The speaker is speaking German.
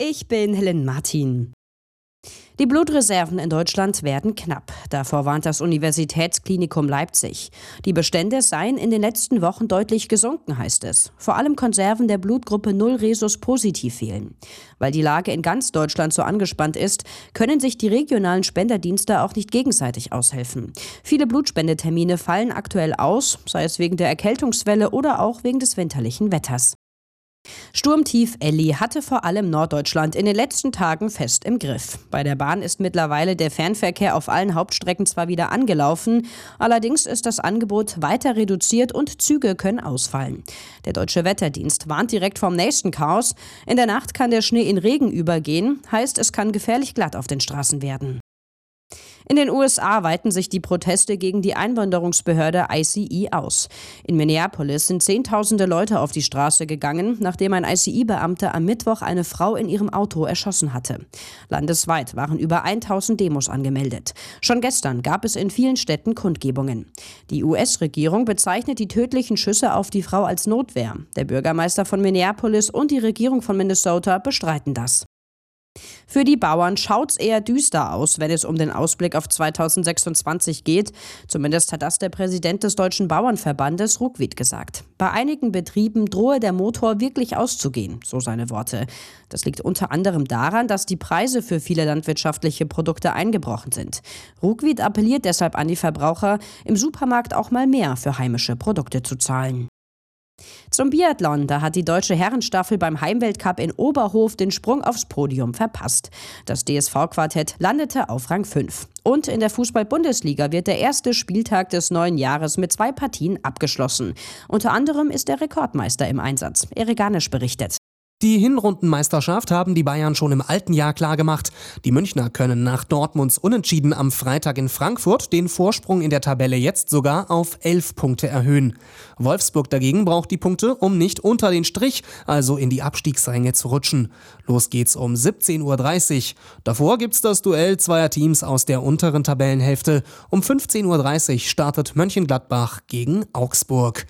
Ich bin Helen Martin. Die Blutreserven in Deutschland werden knapp. Davor warnt das Universitätsklinikum Leipzig. Die Bestände seien in den letzten Wochen deutlich gesunken, heißt es. Vor allem Konserven der Blutgruppe 0 Rhesus positiv fehlen. Weil die Lage in ganz Deutschland so angespannt ist, können sich die regionalen Spenderdienste auch nicht gegenseitig aushelfen. Viele Blutspendetermine fallen aktuell aus, sei es wegen der Erkältungswelle oder auch wegen des winterlichen Wetters. Sturmtief Elli hatte vor allem Norddeutschland in den letzten Tagen fest im Griff. Bei der Bahn ist mittlerweile der Fernverkehr auf allen Hauptstrecken zwar wieder angelaufen, allerdings ist das Angebot weiter reduziert und Züge können ausfallen. Der Deutsche Wetterdienst warnt direkt vom nächsten Chaos. In der Nacht kann der Schnee in Regen übergehen, heißt es kann gefährlich glatt auf den Straßen werden. In den USA weiten sich die Proteste gegen die Einwanderungsbehörde ICE aus. In Minneapolis sind Zehntausende Leute auf die Straße gegangen, nachdem ein ICE-Beamter am Mittwoch eine Frau in ihrem Auto erschossen hatte. Landesweit waren über 1000 Demos angemeldet. Schon gestern gab es in vielen Städten Kundgebungen. Die US-Regierung bezeichnet die tödlichen Schüsse auf die Frau als Notwehr. Der Bürgermeister von Minneapolis und die Regierung von Minnesota bestreiten das. Für die Bauern schaut's eher düster aus, wenn es um den Ausblick auf 2026 geht. Zumindest hat das der Präsident des Deutschen Bauernverbandes Ruckwied gesagt. Bei einigen Betrieben drohe der Motor wirklich auszugehen, so seine Worte. Das liegt unter anderem daran, dass die Preise für viele landwirtschaftliche Produkte eingebrochen sind. Ruckwied appelliert deshalb an die Verbraucher, im Supermarkt auch mal mehr für heimische Produkte zu zahlen. Zum Biathlon, da hat die deutsche Herrenstaffel beim Heimweltcup in Oberhof den Sprung aufs Podium verpasst. Das DSV-Quartett landete auf Rang 5. Und in der Fußball-Bundesliga wird der erste Spieltag des neuen Jahres mit 2 Partien abgeschlossen. Unter anderem ist der Rekordmeister im Einsatz. Erik Garnisch berichtet. Die Hinrundenmeisterschaft haben die Bayern schon im alten Jahr klargemacht. Die Münchner können nach Dortmunds Unentschieden am Freitag in Frankfurt den Vorsprung in der Tabelle jetzt sogar auf 11 Punkte erhöhen. Wolfsburg dagegen braucht die Punkte, um nicht unter den Strich, also in die Abstiegsränge zu rutschen. Los geht's um 17:30 Uhr. Davor gibt's das Duell zweier Teams aus der unteren Tabellenhälfte. Um 15:30 Uhr startet Mönchengladbach gegen Augsburg.